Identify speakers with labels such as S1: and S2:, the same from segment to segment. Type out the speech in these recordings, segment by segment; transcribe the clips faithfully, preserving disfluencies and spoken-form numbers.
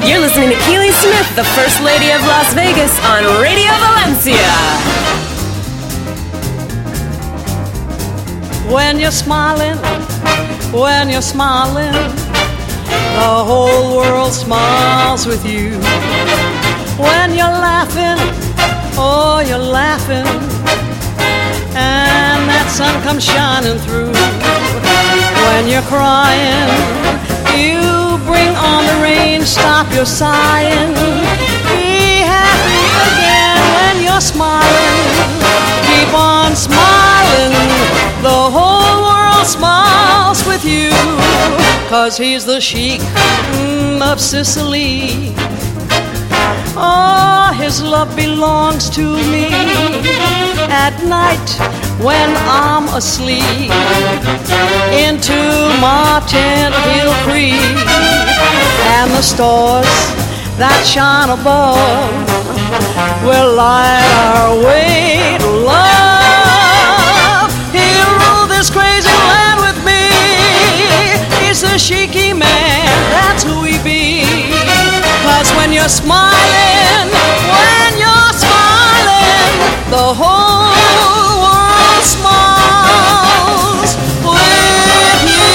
S1: You're listening to Keely Smith, the First Lady of Las Vegas, on Radio Valencia.
S2: When you're smiling, when you're smiling, the whole world smiles with you. When you're laughing, oh, you're laughing, and that sun comes shining through. When you're crying, you bring on the rain, stop your sighing. Be happy again when you're smiling. Keep on smiling, the whole world smiles with you. 'Cause he's the Sheik mm, of Sicily. Oh, his love belongs to me. At night when I'm asleep, into my tent he'll creep, and the stars that shine above will light our way to love. He'll rule this crazy land with me. He's the Sheiky man, that's who he be. 'Cause when you're smiling, when you're smiling, the whole world smiles with you.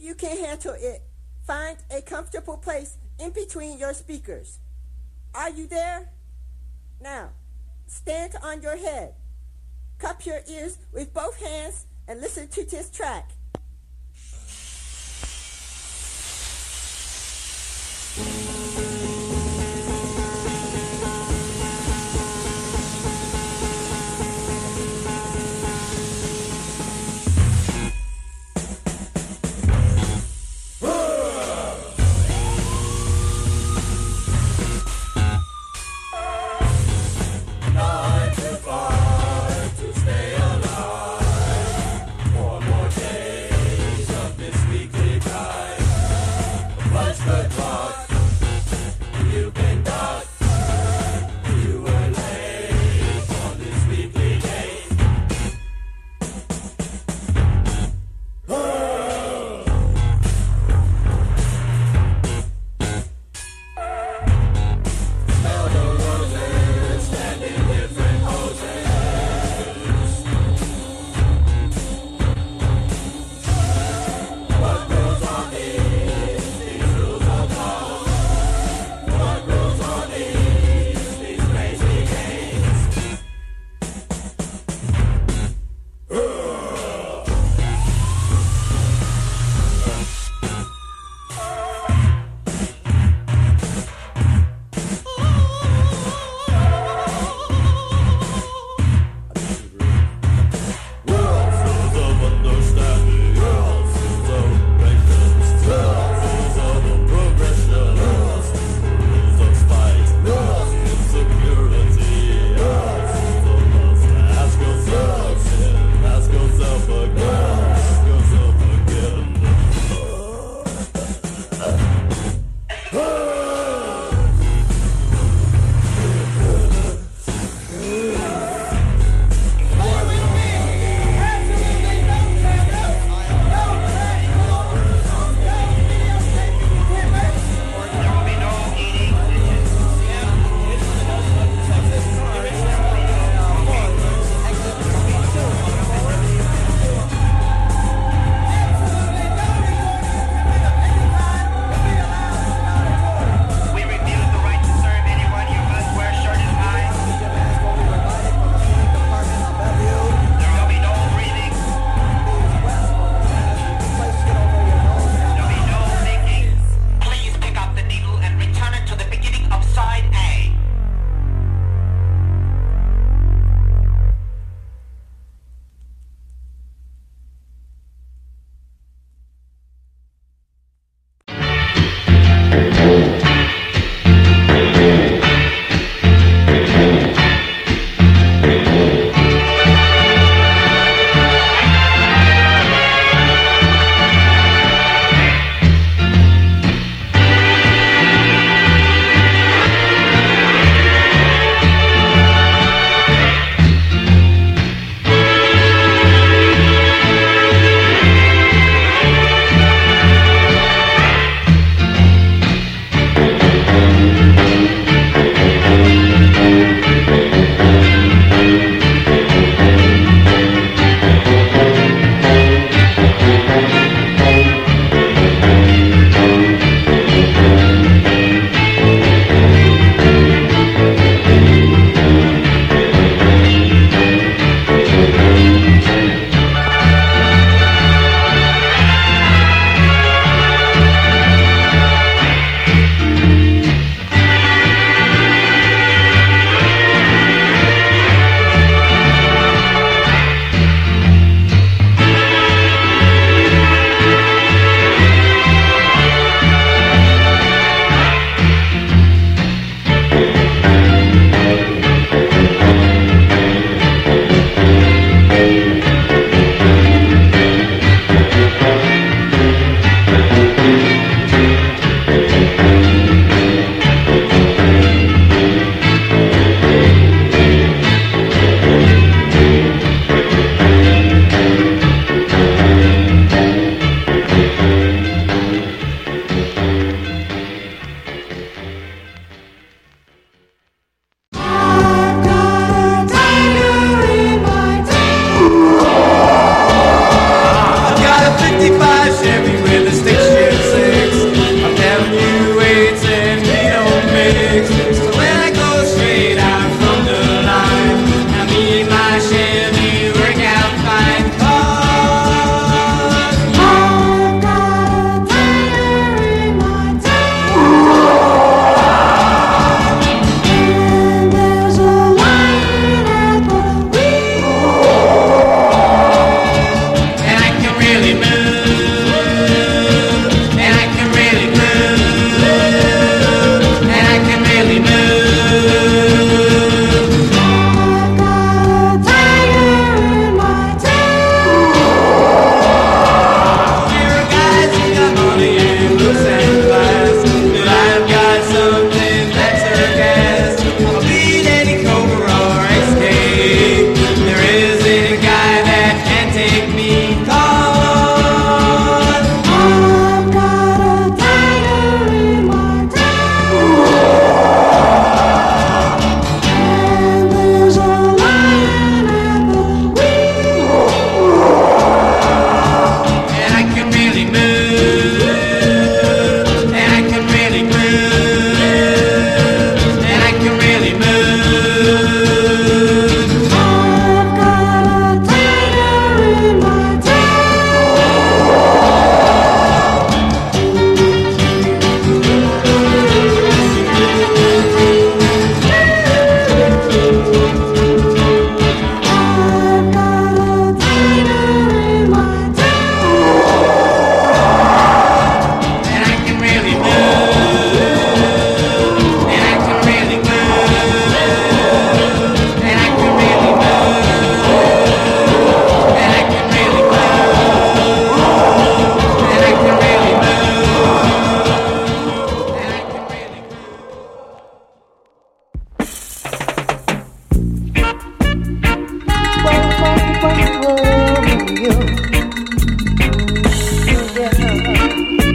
S3: you can handle it, find a comfortable place in between your speakers. Are you there? Now, stand on your head. Cup your ears with both hands and listen to this track.
S4: Nine to five to stay alive. One more day.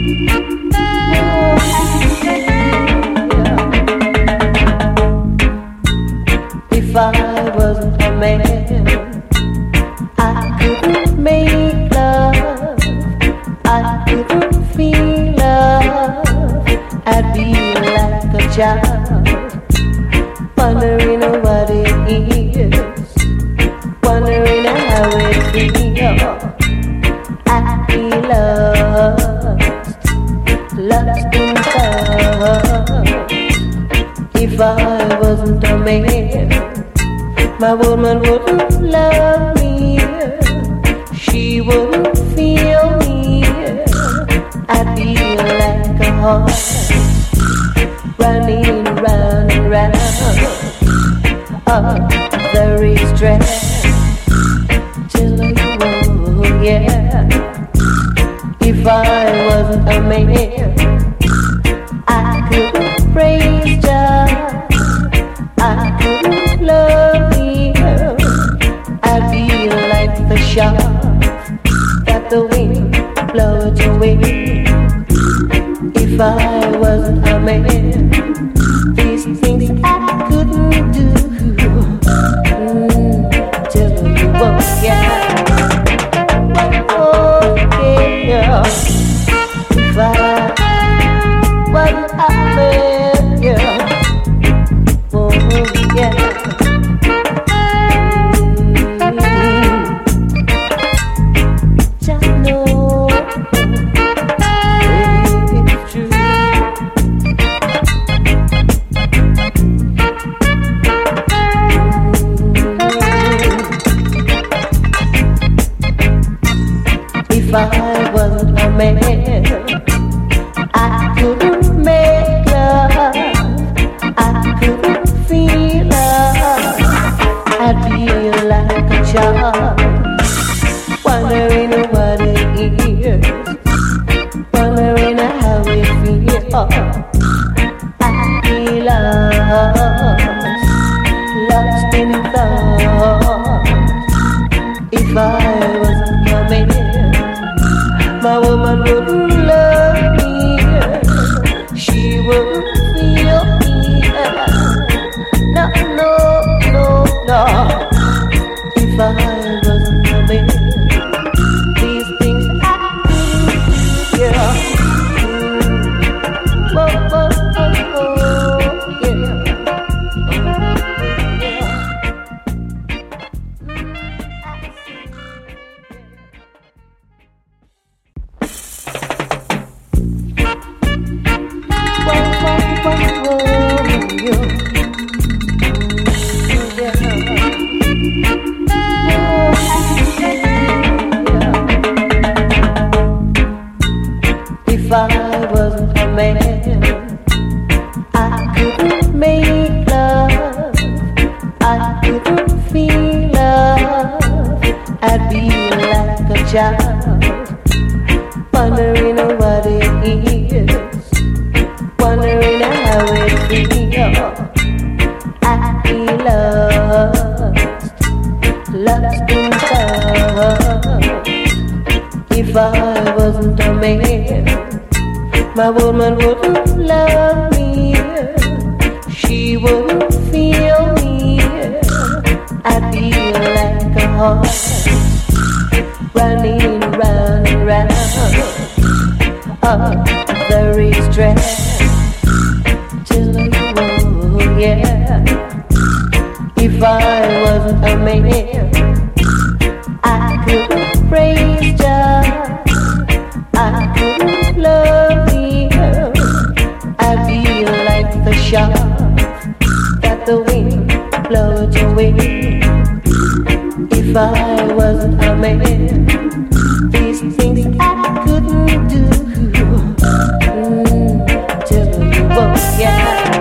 S4: If I wasn't a man, I couldn't make love, I couldn't feel love. I'd be like a child, wondering what it is, wondering how it feels. I'd be lost, lost in love. If I wasn't a man, my woman wouldn't love me, she wouldn't feel me. I'd be like a horse, running round and round on the racetrack till I won, yeah. If I wasn't a man, I couldn't praise God, I couldn't love me. I'd be like the shark that the wind blows away. If I wasn't a man, these things I couldn't do. Mm, till you won't get. Oh yeah. If I wasn't a man, yeah. Oh yeah. If I wasn't a man, I couldn't make love, I couldn't feel love. I'd be like a child, wondering what it is, wondering how it feels. I'd be lost, lost in thought. If I wasn't a man, my woman wouldn't love me, she wouldn't feel me. No, no, no, no. If I wasn't a man, these things I do, yeah. Mm. Whoa, whoa, whoa, whoa, yeah. If I wasn't a man, I couldn't make love, I couldn't feel love. I'd be like a child, wondering what it is, wondering how it feels. I'd be lost, lost in love. If I wasn't a man, my woman wouldn't love me, she wouldn't feel me. I'd be like a horse, running round and round on the racetrack till I won, yeah. If I wasn't a man, I couldn't praise God, I couldn't love me. I'd be like the shark that the wind blows away. If I wasn't a man, these things I couldn't do. Mm, till you won't get.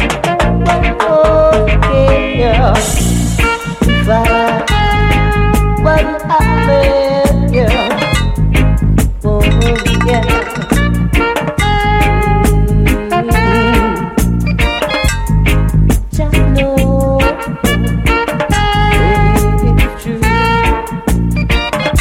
S4: Oh yeah. If I wasn't a man, yeah. Oh yeah. Just know it's true.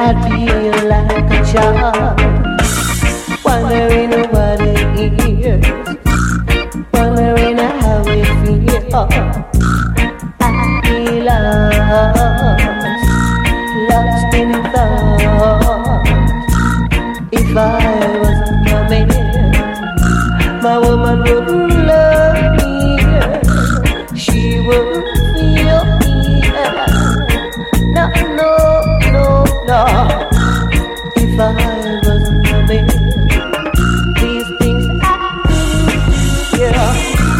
S4: I'd feel like a child, wondering what it is, wondering how it feels. I'd be lost, lost in thought. If I wasn't a man, my woman wouldn't love me. She wouldn't feel me. No, no, no, no. If I wasn't a man, these things I couldn't, yeah.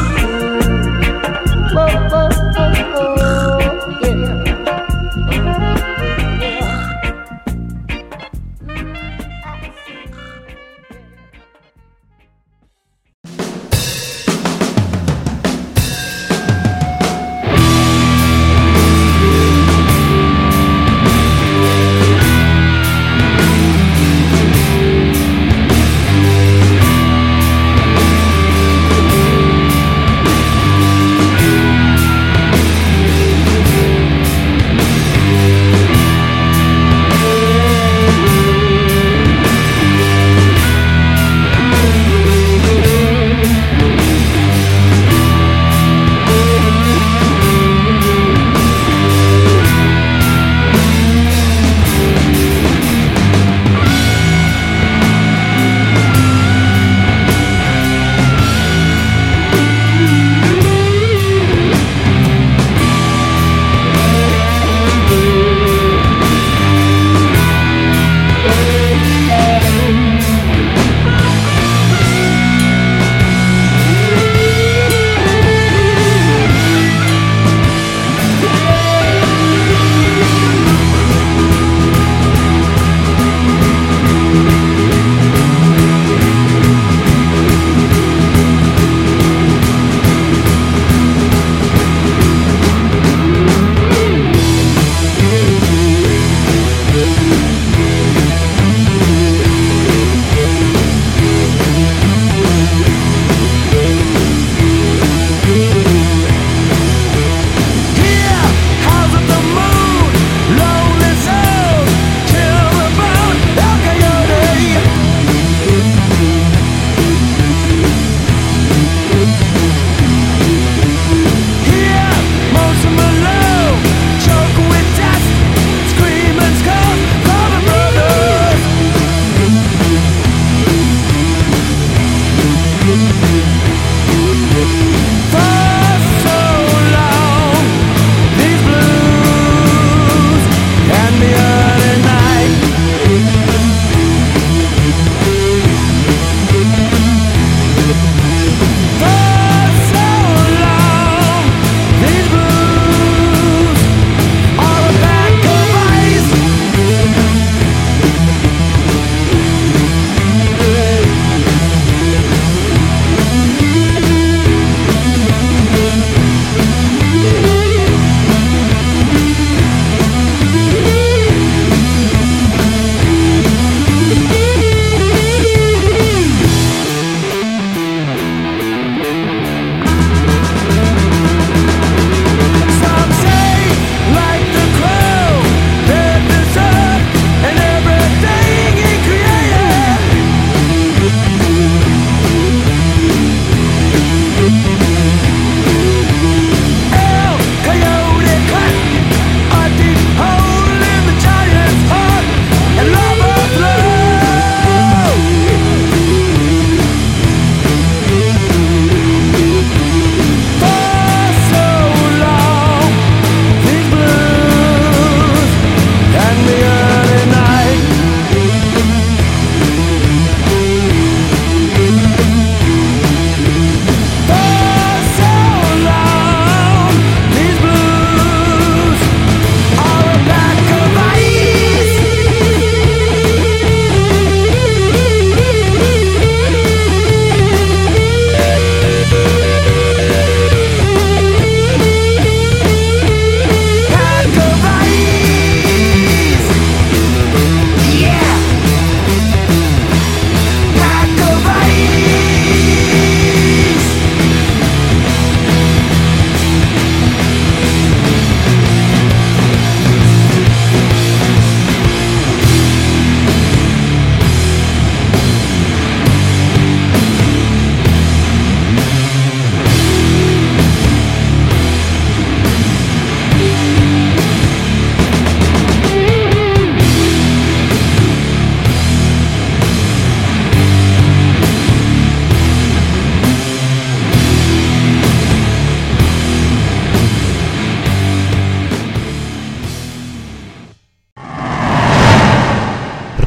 S4: Mm. Oh, oh, oh, oh, yeah. Yeah. Mm, I see.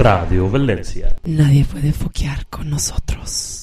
S5: Radio Valencia.
S6: Nadie puede foquear con nosotros.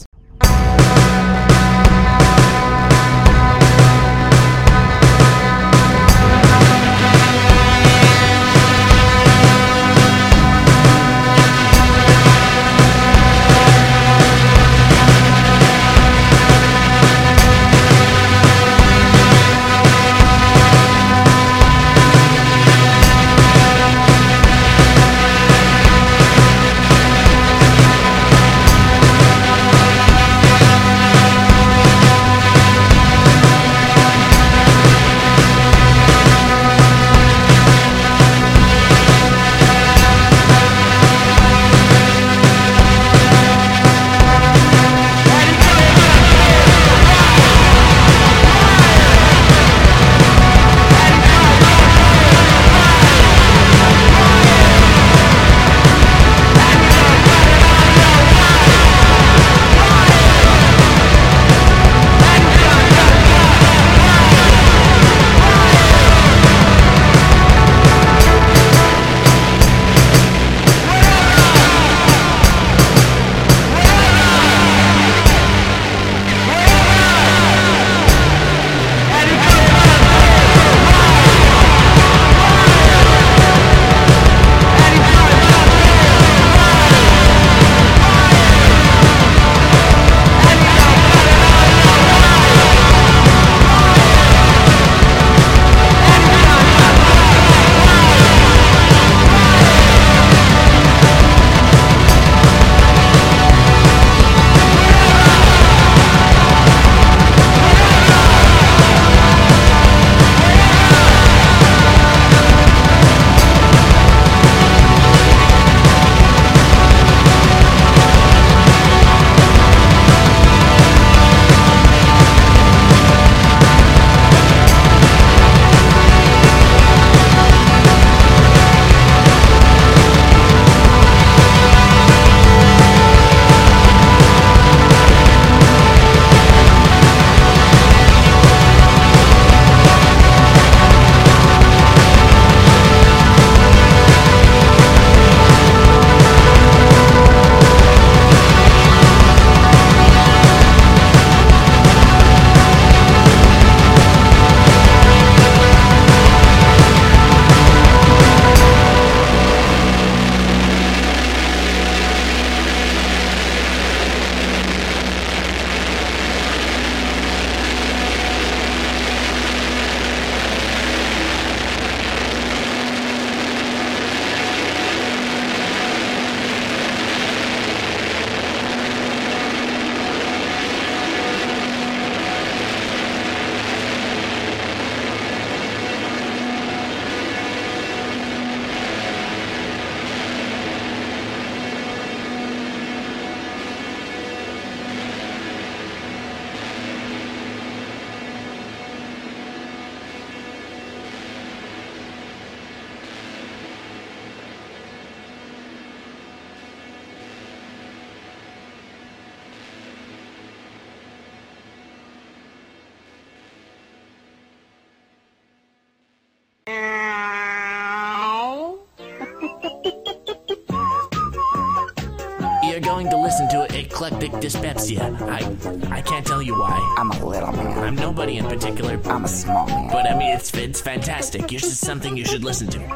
S7: You're going to listen to Eclectic Dyspepsia. I I can't tell you why.
S8: I'm a little man.
S7: I'm nobody in particular.
S8: I'm a small man.
S7: But I mean, it's it's fantastic. It's just something you should listen to.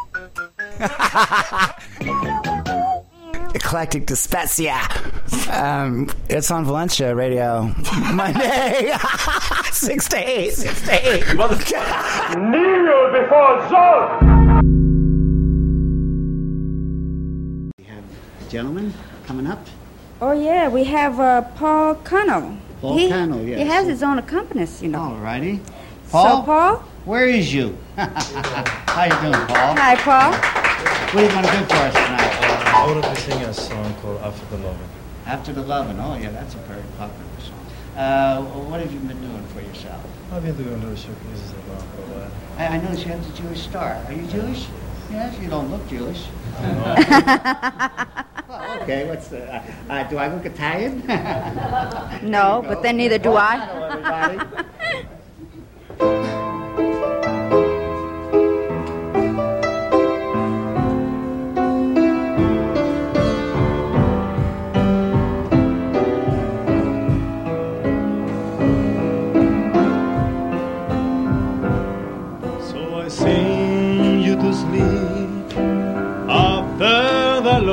S8: Eclectic Dyspepsia. Um, it's on Valencia Radio Monday, six to eight, six to eight.
S9: Kneel before Zod.
S10: We have a gentleman coming up.
S11: Oh yeah, we have uh, Paul Cano.
S10: Paul
S11: he,
S10: Cano, yes.
S11: He has his own accompanist, you know.
S10: All righty. Paul?
S11: So, Paul?
S10: Where is you? How you doing, Paul?
S11: Hi, Paul.
S10: What are you going to do for us tonight?
S12: Uh, I want to be singing a song called After the Lovin'.
S10: After the Lovin'. Oh, yeah, that's a very popular song. Uh, what have you been doing for yourself?
S12: I've been doing little showcases around for a while.
S10: I, I noticed you have the Jewish star. Are you Jewish? Yes, you don't look Jewish. Well, okay, what's the... Uh, uh, do I look Italian?
S11: No, but then neither do I.
S10: Hello, everybody.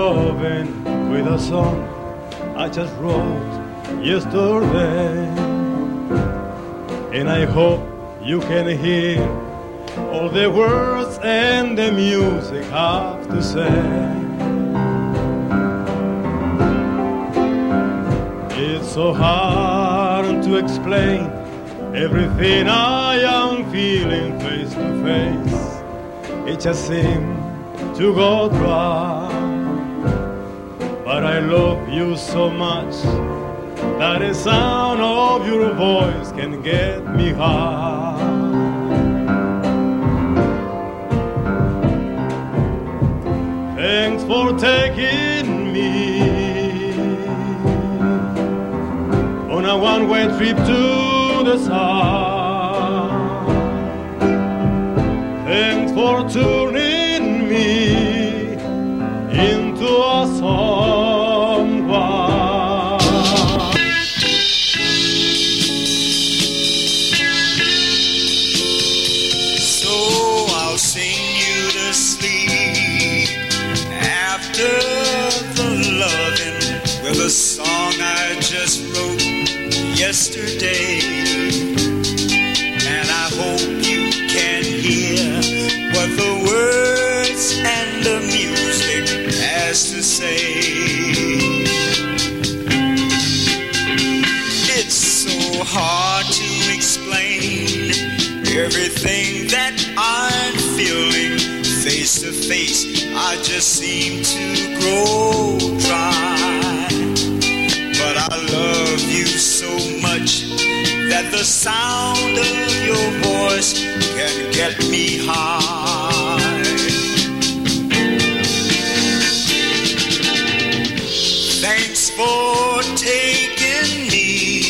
S12: loving with a song I just wrote yesterday. And I hope you can hear all the words and the music have to say. It's so hard to explain everything I am feeling face to face. It just seems to go dry. But I love you so much that the sound of your voice can get me high. Thanks for taking me on a one-way trip to the sun. Thanks for turning me into a someone.
S5: So I'll sing you to sleep after the loving with a song I just wrote yesterday. And I hope you can hear what the words and the music has to say. It's so hard to explain everything that I'm feeling face to face. I just seem to grow dry. But I love you so much that the sound of your voice can get me high. Thanks for taking me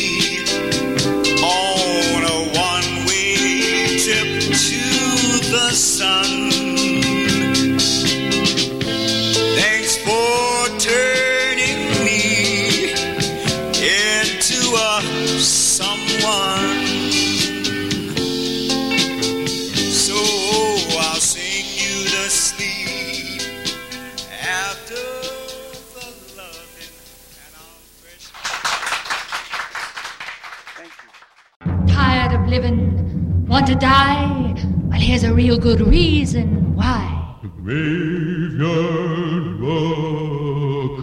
S5: on a one-way trip to the sun. Thanks for turning me into a someone. So I'll sing you to sleep after the loving and I'll fresh.
S13: Thank you. Tired of living, want to die? Well, here's a real good reason why.
S9: Graveyard Rock.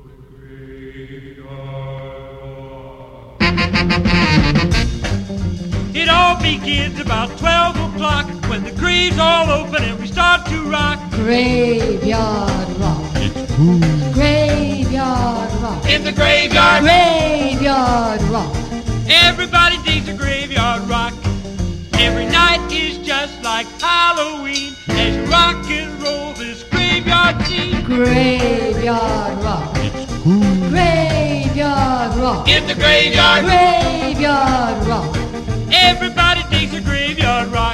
S14: It all begins about twelve o'clock when the graves all open and we start to rock.
S13: Graveyard rock.
S14: It's cool.
S13: Graveyard rock.
S14: In the graveyard.
S13: Graveyard rock.
S14: Everybody digs a graveyard rock. Every night is just like Halloween as you rock and roll this graveyard scene.
S13: Graveyard rock.
S14: It's cool.
S13: Graveyard rock.
S14: In the graveyard.
S13: Graveyard rock.
S14: Everybody digs a graveyard rock.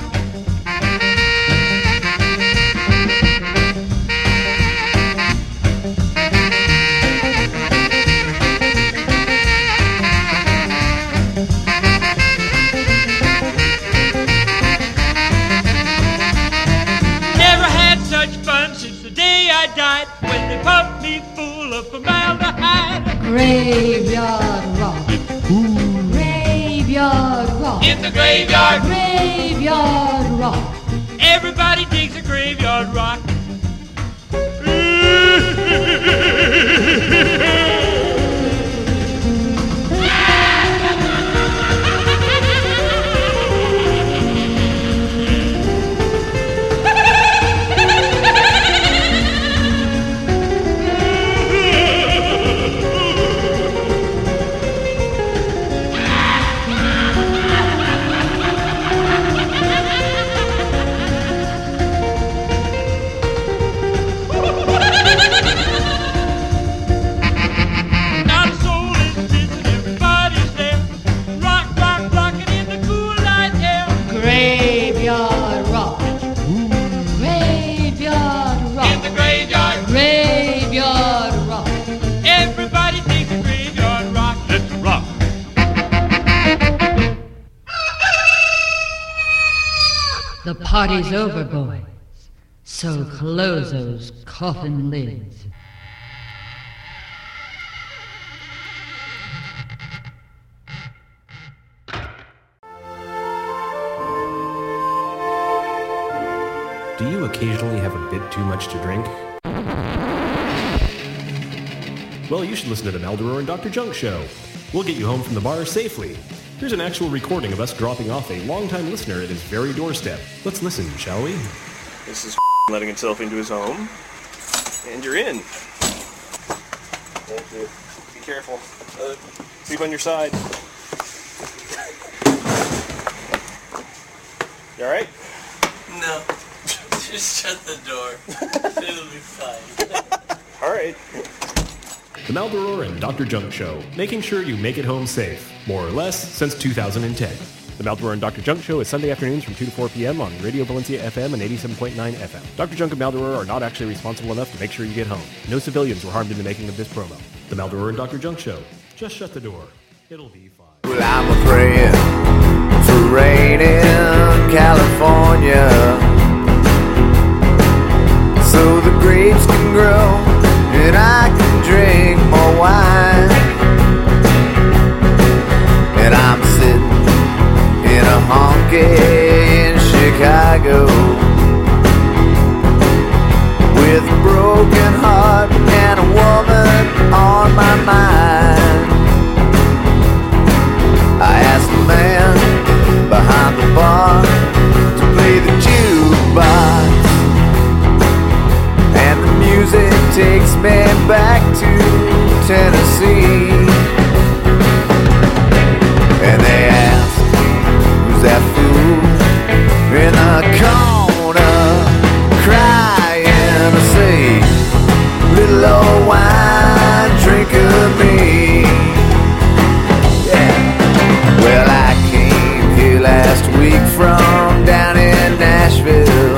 S14: Never had such fun since the day I died when they pumped me full of formaldehyde.
S13: Graveyard rock. Graveyard rock.
S14: In the graveyard.
S13: Graveyard rock.
S14: Everybody digs a graveyard rock.
S13: Graveyard rock. Graveyard rock.
S14: In the graveyard.
S13: Graveyard rock.
S14: Everybody digs a graveyard rock. Let's rock.
S13: The party's over, boys. So close those coffin lids.
S15: occasionally have a bit too much to drink? Well, you should listen to the Maldoror and Doctor Junk Show. We'll get you home from the bar safely. Here's an actual recording of us dropping off a longtime listener at his very doorstep. Let's listen, shall we?
S16: This is letting itself into his home. And you're in. Thank you. Be careful. Uh, sleep on your side. You alright?
S17: No. Just shut the door. It'll be fine.
S16: Alright.
S15: The Maldoror and Doctor Junk Show, making sure you make it home safe, more or less, since two thousand ten. The Maldoror and Doctor Junk Show is Sunday afternoons from two to four p.m. on Radio Valencia F M and eighty-seven point nine F M. Doctor Junk and Maldoror are not actually responsible enough to make sure you get home. No civilians were harmed in the making of this promo. The Maldoror and Doctor Junk Show. Just shut the door. It'll be fine.
S18: Well, I'm a praying for rain in California, so the grapes can grow and I can drink more wine. And I'm sitting in a honky in Chicago with a broken heart and a woman on my mind. I asked the man behind the bar to play the jukebox, and the music takes me back to Tennessee. And they ask, who's that fool in the corner crying? I say, little old wine, drink of me. Yeah. Well, I came here last week from down in Nashville,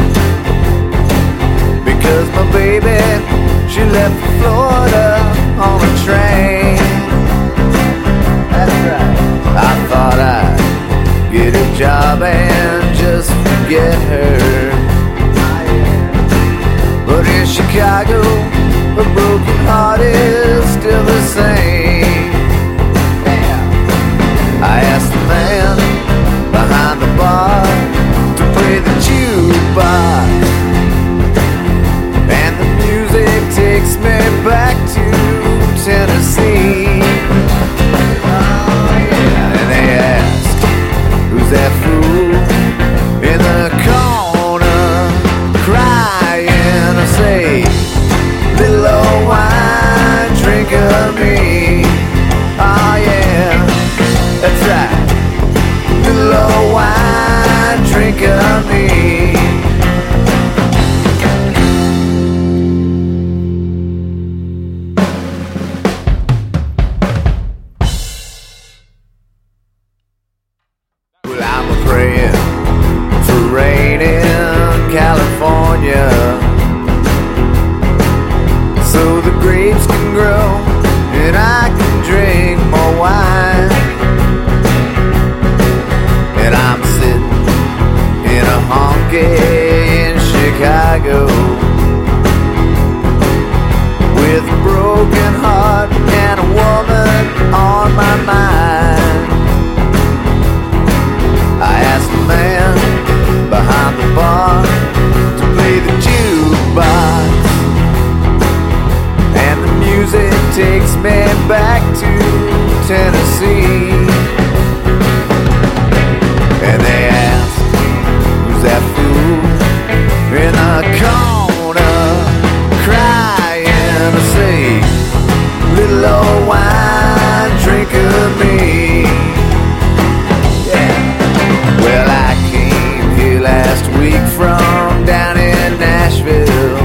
S18: because my baby, she left for Florida on a train. That's right. I thought I'd get a job and just forget her, but in Chicago, a broken heart is still the same. I asked the man behind the bar to play the jukebox, and the music takes me back to Tennessee. Oh yeah. And they asked, who's that fool in the corner crying? I say, little old wine, drink of me. Oh yeah, that's right, little old wine, drink of me. Well, I'm a praying for rain in California, so the grapes can grow and I can drink more wine. And I'm sitting in a honky in Chicago with a broken heart and a woman on my mind. I asked the man behind the bar to play the jukebox, and the music takes me back to Tennessee. And they ask, who's that fool in the corner crying? I say, little old wine, drink of me. Yeah. Well, I came here last week from down in Nashville,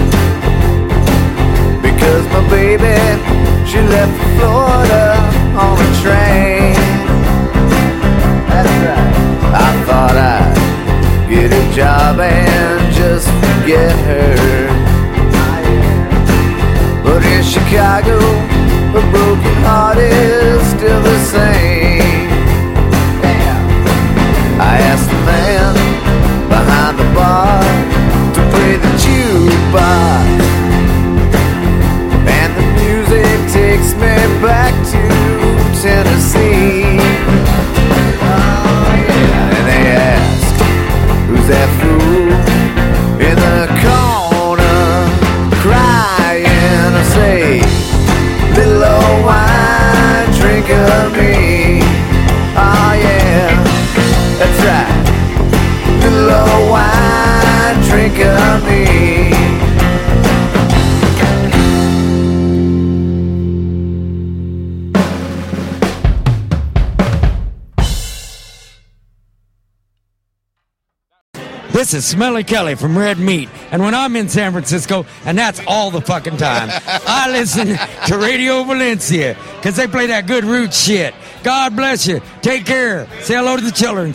S18: because my baby, she left for Florida on a train. That's right. I thought I'd get a job and just forget her, but in Chicago, a broken heart is still the same. I asked the man behind the bar to play the jukebox, and the music takes me back to Tennessee. Oh yeah. And they ask, who's that fool
S19: This is Smelly Kelly from Red Meat. And when I'm in San Francisco, and that's all the fucking time, I listen to Radio Valencia because they play that good root shit. God bless you. Take care. Say hello to the children.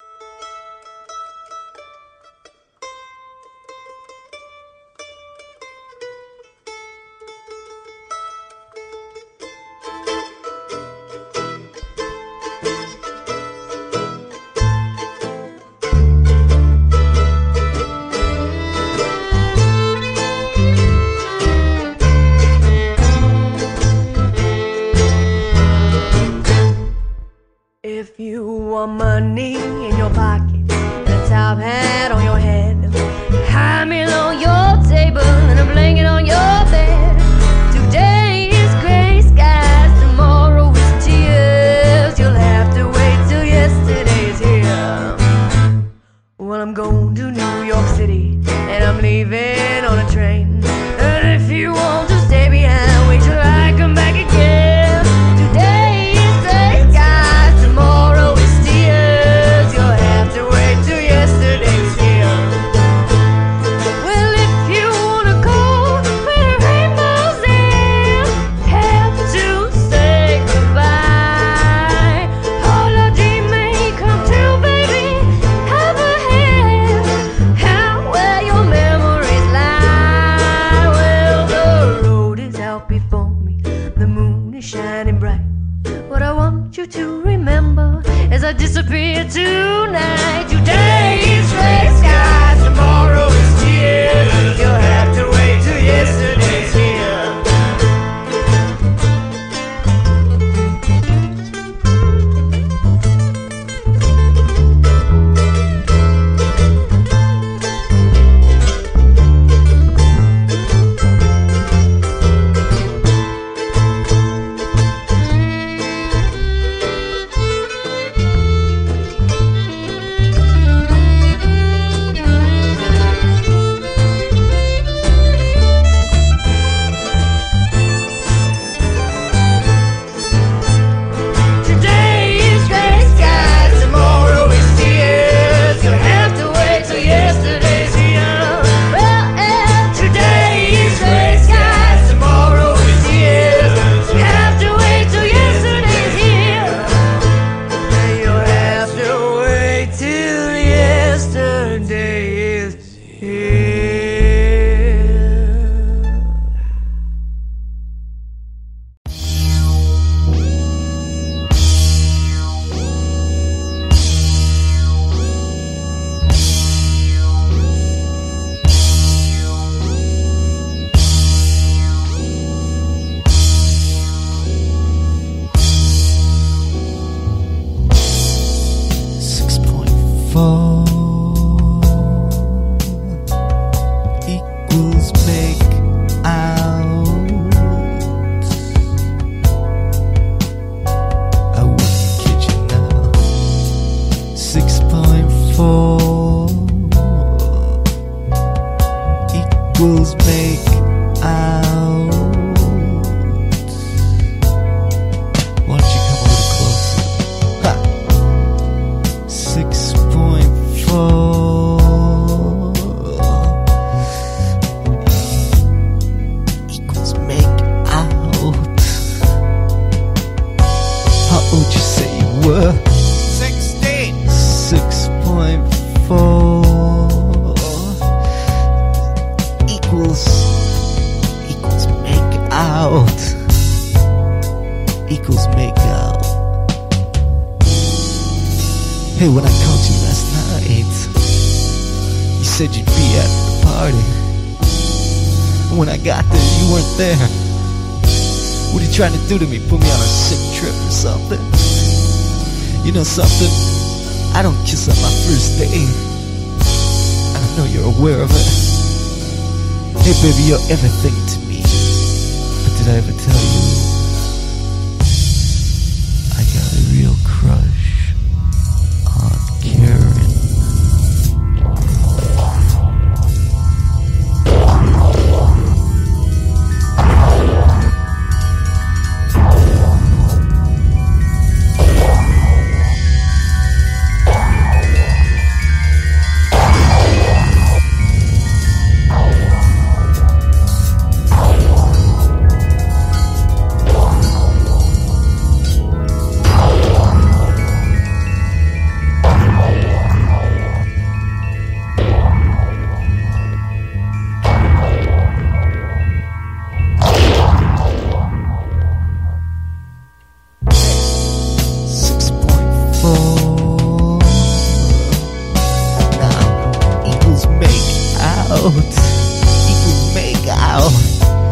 S20: If you want money in your pocket and a top hat on your head, high meal on your table and a blanket on your bed. Today is gray skies, tomorrow is tears. You'll have to wait till yesterday's here. Well, I'm going to New York City and I'm leaving on a train. And if you want to stay behind, wait till I come back again. Today is gray skies, tomorrow is tears. You'll have to wait till yesterday's here. Well, if you wanna go where rainbows end, have to say goodbye. All our dreams may come true, baby. Have a hand out where your memories lie. Well, the road is out before me, the moon is shining bright. What I want you to remember as I disappear tonight. Today is gray skies, tomorrow is tears. You'll have to wait till yesterday's here. Today is gray skies, tomorrow is tears. You'll have to wait till yesterday's here. Well, and today is gray skies, tomorrow is tears. You'll have to wait till yesterday's here. You'll have to wait till yesterday is here.
S21: Six point four equals make out. I wouldn't kid you now. Six point four equals make out. Why don't you come a little closer? Ha! Six point four equals make out. How old you say you were? Sixteen. Six point four equals equals make out. Equals make out. Hey, when I called you last night, you said you'd be at the party. When I got there, you weren't there. What are you trying to do to me? Put me on a sick trip or something? You know something? I don't kiss on my first day. And I know you're aware of it. Hey baby, you're everything to me. But did I ever tell you I got a real crush on Karen?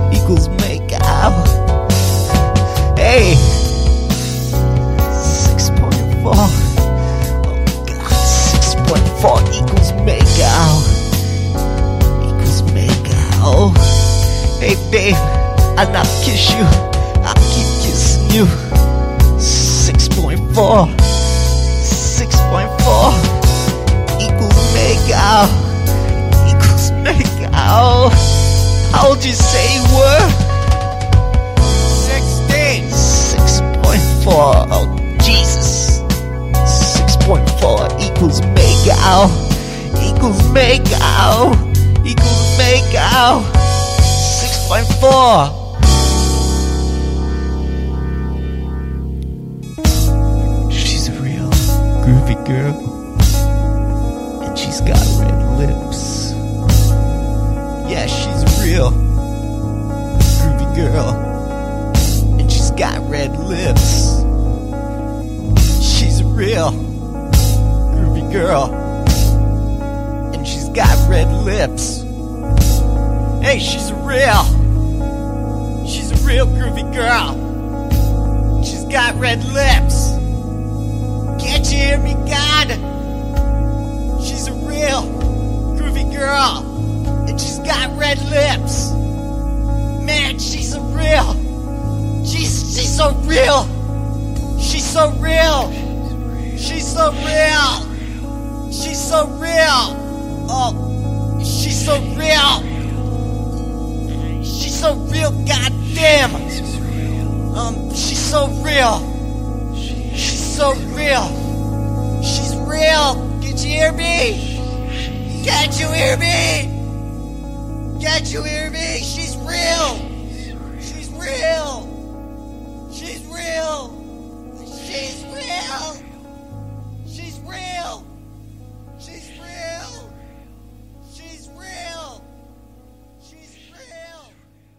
S21: equals make out. Hey, six point four. Oh God, six point four equals make out. Equals make out. Hey babe, I'll not kiss you, I'll keep kissing you. Six point four. Six point four equals make out. Equals make out. How old you say you were? Sixteen. Six point four. Oh Jesus. Six point four equals make out. Equals make out. Equals make out. Six point four. She's a real groovy girl, and she's got red lips. Yeah, she's a real groovy girl, and she's got red lips. She's a real groovy girl, and she's got red lips. Hey, she's a real, she's a real groovy girl. She's got red lips. Can't you hear me, God? She's a real groovy girl, and she's got red lips. Man, she's a real. She's she's so real. She's so real. She's so real. She's so real. Oh, she's so real. She's so real. Goddamn. Um, she's so real. She's so real. She's real. Can't you hear me? Can't you hear me? Can't you hear me? She's real. She's real. She's real. She's real. She's real. She's real. She's real. She's real.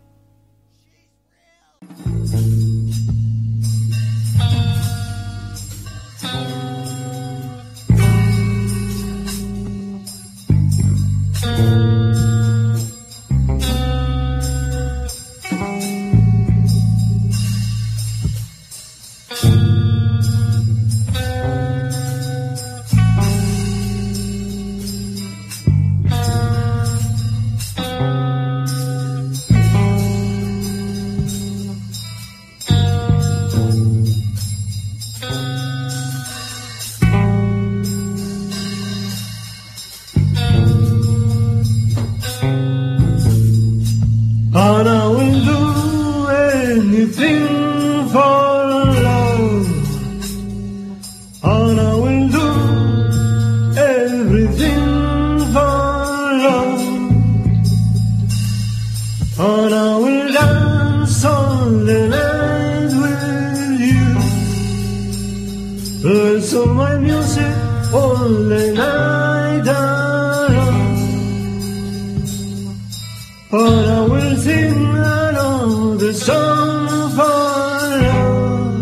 S12: And I will do anything for love. And I will do everything for love. And I will dance all the night with you. Listen to my music all the night long. And I will sing another song for love.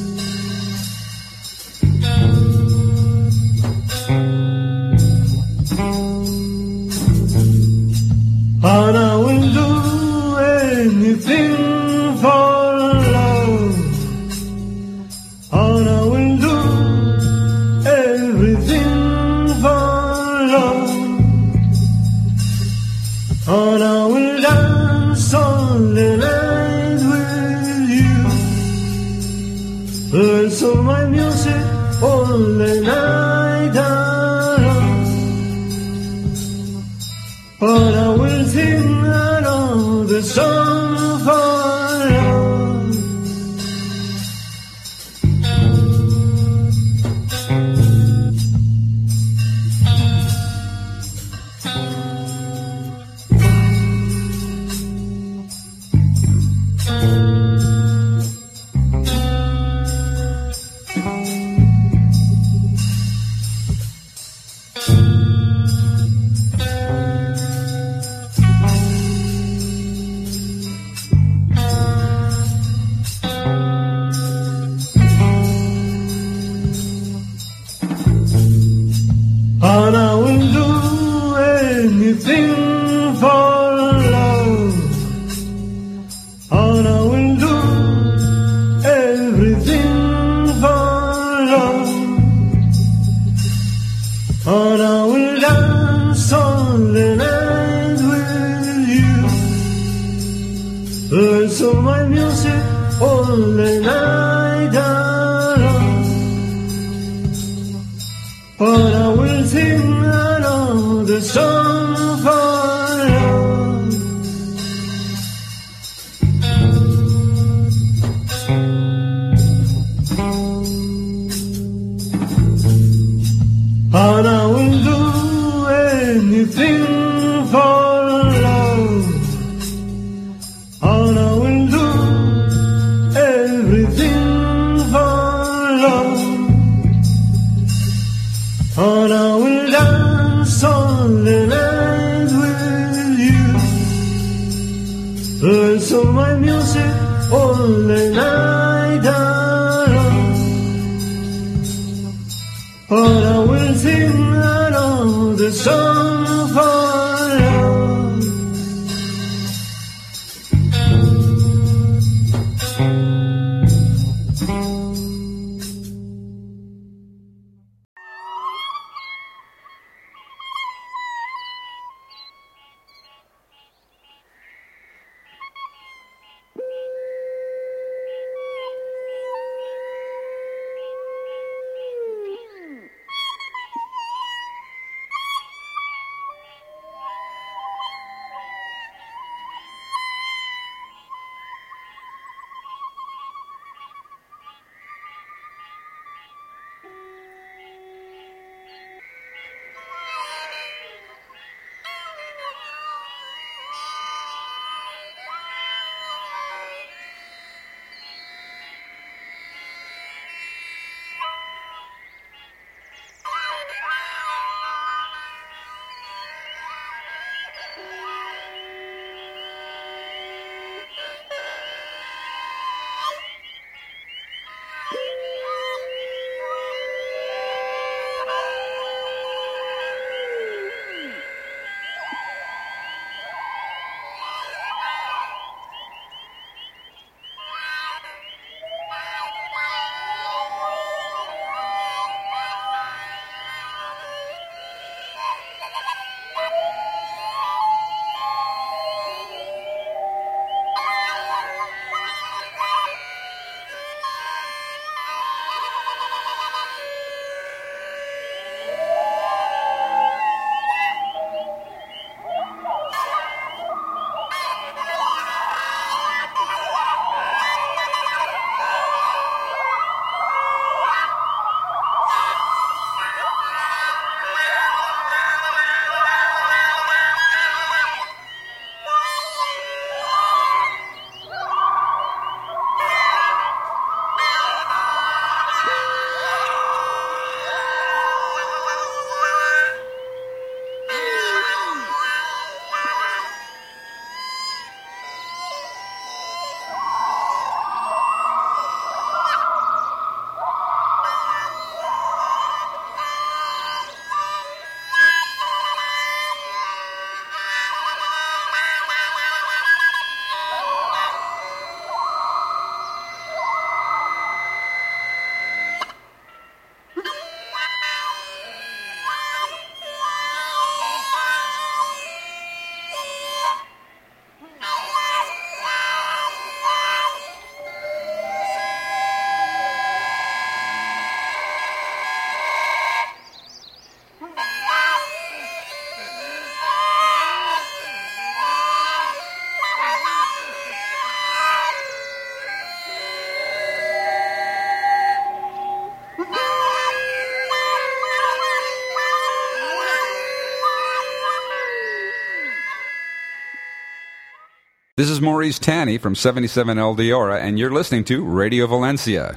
S12: And I will do anything for love. And I will do everything for love. And I will dance all the night with you. Listen to my music all the night long. And I will sing another song for love. listen my music all the night long. But I will sing another song for love. And I will do anything for love. And I will do everything for love. And I will dance all the night with you. Listen my music all the night long. And I will sing another song for love.
S1: This is Maurice Tanny from seventy-seven El Diora, and you're listening to Radio Valencia.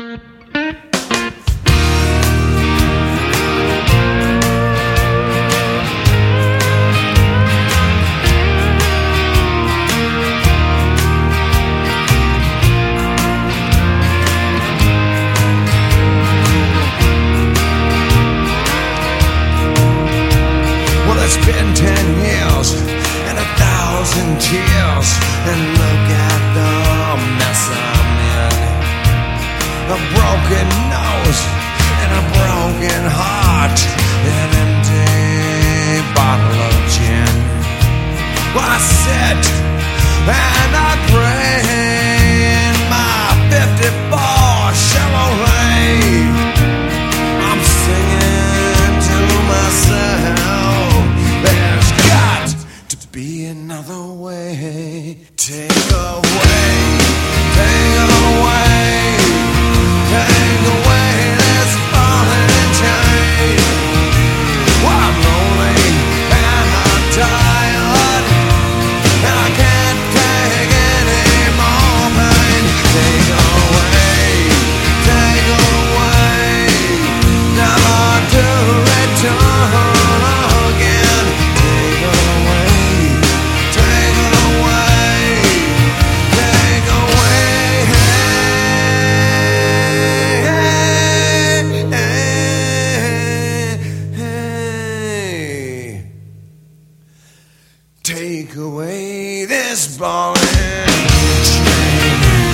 S22: Well, it's been ten years and a thousand tears, and look at the mess I'm in. A broken nose and a broken heart, an empty bottle of gin. Well, I sit and I pray Take away this ball and chain.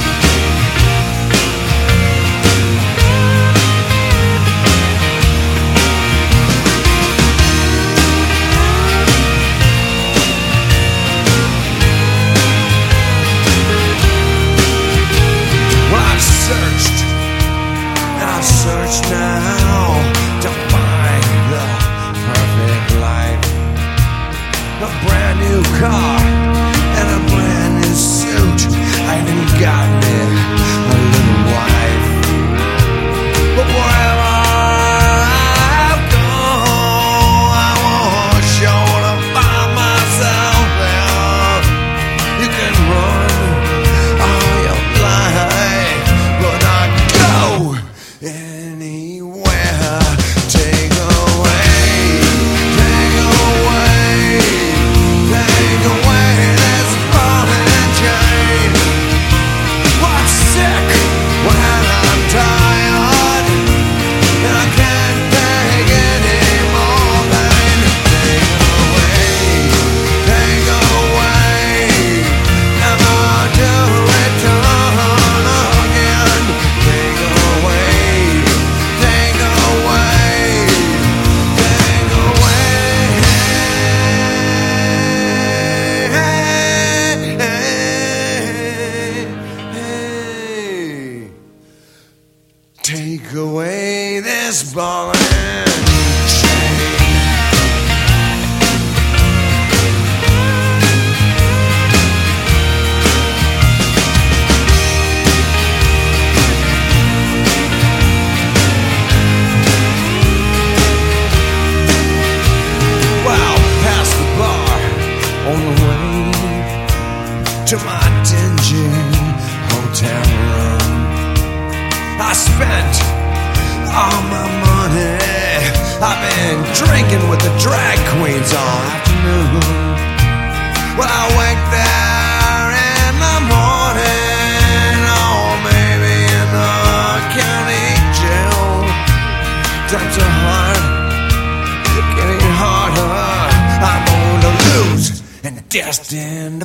S22: Well, I've searched, and I've searched now to find the perfect life. A brand new car and a brand new suit. I even got me a little wife. But wherever I go, I won't show to find myself there. You can run all your life, but not go anywhere. Take away, take away. Take away this ball and chain. I'm sick when I'm tired, and I can't take any more pain. Take away, take away, never to return again. Take away, take away, take away. Take away this ball and chain. Well, past the bar on the way to my dingy hotel room. I spent all my money. I've been drinking with the drag queens all afternoon. Well, I wake there in the morning, oh, maybe in the county jail. Times are hard, getting harder. I'm on the loose, and the destined